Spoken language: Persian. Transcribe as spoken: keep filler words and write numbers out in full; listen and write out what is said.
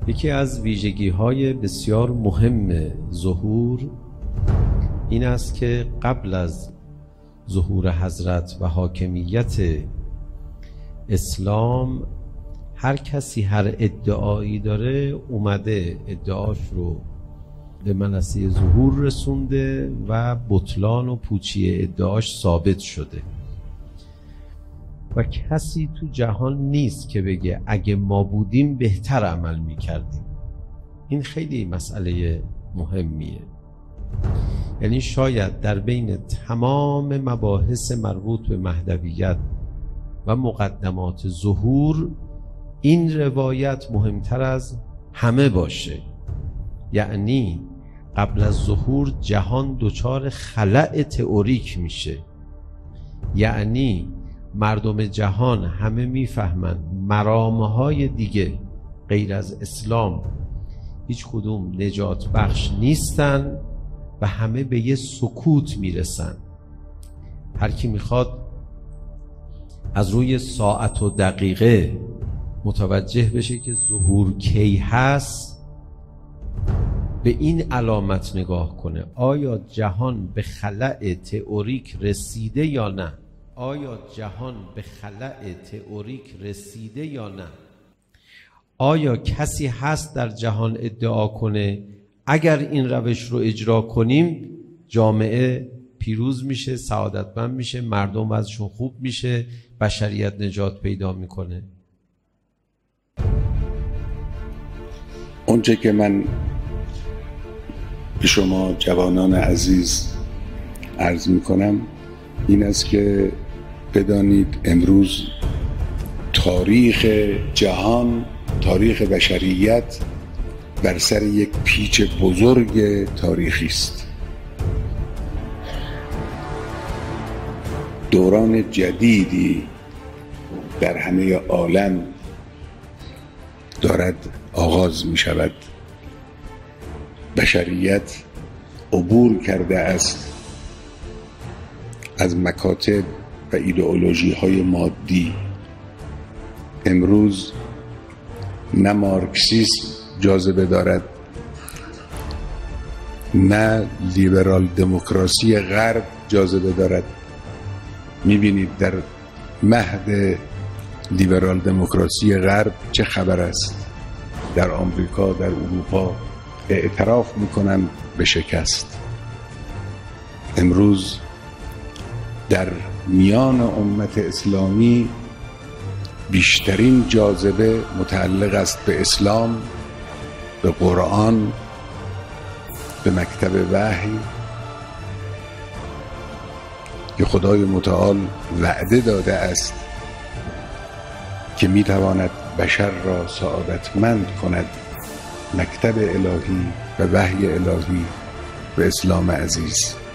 یکی از ویژگی‌های بسیار مهم ظهور این است که قبل از ظهور حضرت و حاکمیت اسلام هر کسی هر ادعایی داره اومده ادعاش رو به منصه ظهور رسونده و بطلان و پوچی ادعاش ثابت شده و کسی تو جهان نیست که بگه اگه ما بودیم بهتر عمل میکردیم. این خیلی مسئله مهمیه. یعنی شاید در بین تمام مباحث مربوط به مهدویت و مقدمات ظهور این روایت مهمتر از همه باشه. یعنی قبل از ظهور جهان دچار خلأ تئوریک میشه. یعنی مردم جهان همه میفهمن مرامهای دیگه غیر از اسلام هیچ کدوم نجات بخش نیستن و همه به یه سکوت میرسن. هر کی میخواد از روی ساعت و دقیقه متوجه بشه که ظهور کی هست به این علامت نگاه کنه: آیا جهان به خلأ تئوریک رسیده یا نه؟ آیا جهان به خلأ تئوریک رسیده یا نه؟ آیا کسی هست در جهان ادعا کنه اگر این روش رو اجرا کنیم جامعه پیروز میشه، سعادتمند میشه، مردم وضعشون خوب میشه، بشریت نجات پیدا میکنه؟ اونچه که من به شما جوانان عزیز عرض میکنم این است که بدانید امروز تاریخ جهان، تاریخ بشریت بر سر یک پیچ بزرگ تاریخی است. دوران جدیدی در همه عالم دارد آغاز می شود. بشریت عبور کرده است از مکاتب و ایدئولوژی های مادی. امروز نه مارکسیسم جاذبه دارد، نه لیبرال دموکراسی غرب جاذبه دارد. میبینید در مهد لیبرال دموکراسی غرب چه خبر است. در آمریکا، در اروپا اعتراف میکنن به شکست. امروز در میان امت اسلامی بیشترین جاذبه متعلق است به اسلام، به قرآن، به مکتب وحی که خدای متعال وعده داده است که میتواند بشر را سعادتمند کند. مکتب الهی و وحی الهی و اسلام عزیز.